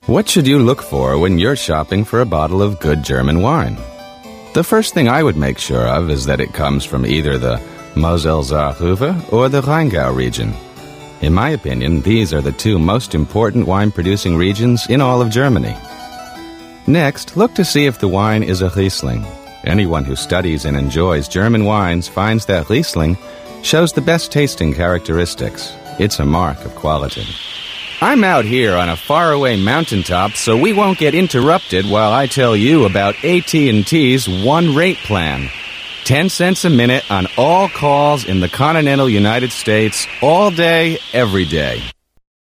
What should you look for when you're shopping for a bottle of good German wine? The first thing I would make sure of is that it comes from either the Moselle-Saar-Ruhr or the Rheingau region. In my opinion, these are the two most important wine-producing regions in all of Germany. Next, look to see if the wine is a Riesling. Anyone who studies and enjoys German wines finds that Riesling shows the best tasting characteristics. It's a mark of quality. I'm out here on a faraway mountaintop, so we won't get interrupted while I tell you about AT&T's One Rate Plan. 10 cents a minute on all calls in the continental United States, all day, every day.